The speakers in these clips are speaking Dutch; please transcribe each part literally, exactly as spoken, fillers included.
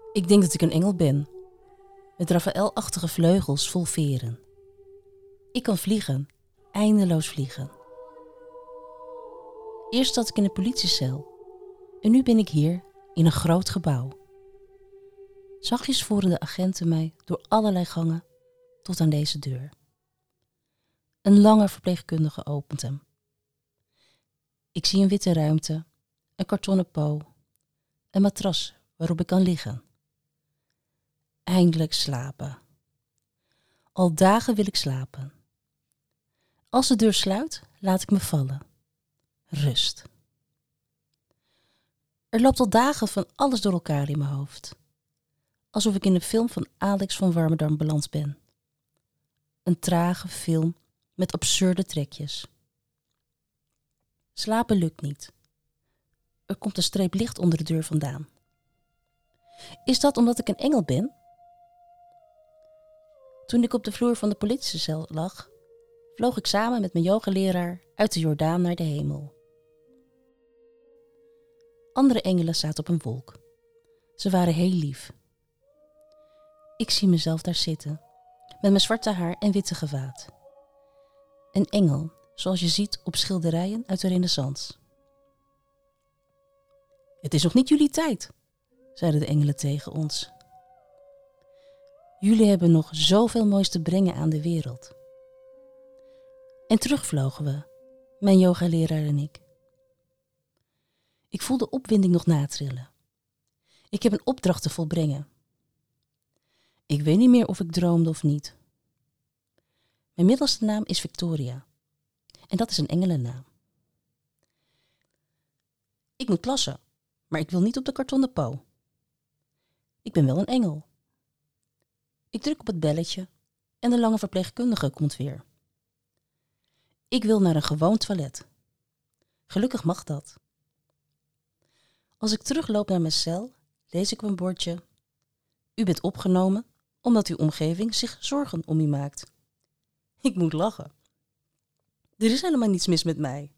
Ik denk dat ik een engel ben, met Raphaël-achtige vleugels vol veren. Ik kan vliegen, eindeloos vliegen. Eerst zat ik in een politiecel en nu ben ik hier in een groot gebouw. Zachtjes voeren de agenten mij door allerlei gangen tot aan deze deur. Een lange verpleegkundige opent hem. Ik zie een witte ruimte, een kartonnen po, een matras waarop ik kan liggen. Eindelijk slapen. Al dagen wil ik slapen. Als de deur sluit, laat ik me vallen. Rust. Er loopt al dagen van alles door elkaar in mijn hoofd. Alsof ik in een film van Alex van Warmerdam beland ben. Een trage film met absurde trekjes. Slapen lukt niet. Er komt een streep licht onder de deur vandaan. Is dat omdat ik een engel ben? Toen ik op de vloer van de politiecel lag, vloog ik samen met mijn yogaleraar uit de Jordaan naar de hemel. Andere engelen zaten op een wolk. Ze waren heel lief. Ik zie mezelf daar zitten, met mijn zwarte haar en witte gewaad. Een engel, zoals je ziet op schilderijen uit de Renaissance. Het is nog niet jullie tijd, zeiden de engelen tegen ons. Jullie hebben nog zoveel moois te brengen aan de wereld. En terugvlogen we, mijn yogaleraar en ik. Ik voel de opwinding nog natrillen. Ik heb een opdracht te volbrengen. Ik weet niet meer of ik droomde of niet. Mijn middelste naam is Victoria. En dat is een engelennaam. Ik moet plassen, maar ik wil niet op de kartonnen po. Ik ben wel een engel. Ik druk op het belletje en de lange verpleegkundige komt weer. Ik wil naar een gewoon toilet. Gelukkig mag dat. Als ik terugloop naar mijn cel, lees ik op een bordje: U bent opgenomen omdat uw omgeving zich zorgen om u maakt. Ik moet lachen. Er is helemaal niets mis met mij.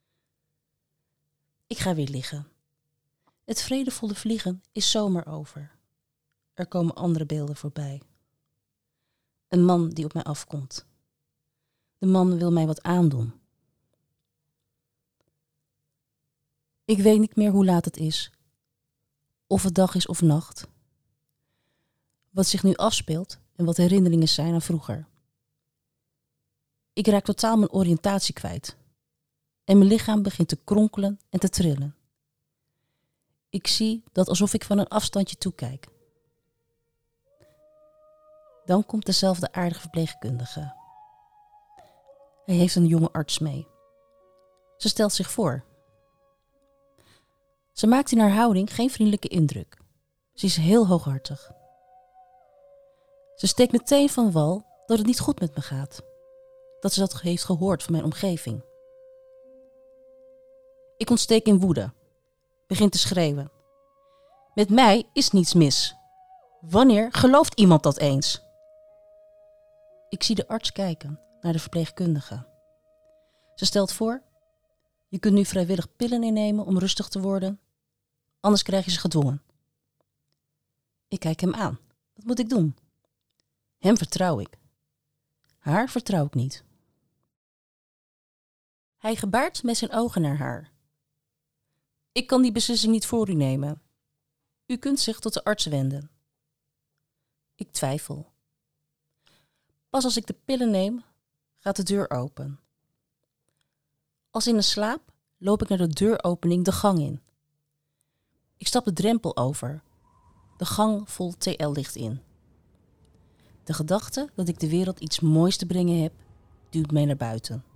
Ik ga weer liggen. Het vredevolle vliegen is zomaar over. Er komen andere beelden voorbij. Een man die op mij afkomt. De man wil mij wat aandoen. Ik weet niet meer hoe laat het is. Of het dag is of nacht. Wat zich nu afspeelt en wat herinneringen zijn aan vroeger. Ik raak totaal mijn oriëntatie kwijt. En mijn lichaam begint te kronkelen en te trillen. Ik zie dat alsof ik van een afstandje toekijk. Dan komt dezelfde aardige verpleegkundige. Hij heeft een jonge arts mee. Ze stelt zich voor. Ze maakt in haar houding geen vriendelijke indruk. Ze is heel hooghartig. Ze steekt meteen van wal dat het niet goed met me gaat. Dat ze dat heeft gehoord van mijn omgeving. Ik ontsteek in woede. Begin te schreeuwen. Met mij is niets mis. Wanneer gelooft iemand dat eens? Ik zie de arts kijken naar de verpleegkundige. Ze stelt voor: je kunt nu vrijwillig pillen innemen om rustig te worden. Anders krijg je ze gedwongen. Ik kijk hem aan. Wat moet ik doen? Hem vertrouw ik. Haar vertrouw ik niet. Hij gebaart met zijn ogen naar haar. Ik kan die beslissing niet voor u nemen. U kunt zich tot de arts wenden. Ik twijfel. Pas als ik de pillen neem, gaat de deur open. Als in een slaap loop ik naar de deuropening de gang in. Ik stap de drempel over. De gang vol T L-licht in. De gedachte dat ik de wereld iets moois te brengen heb, duwt mij naar buiten.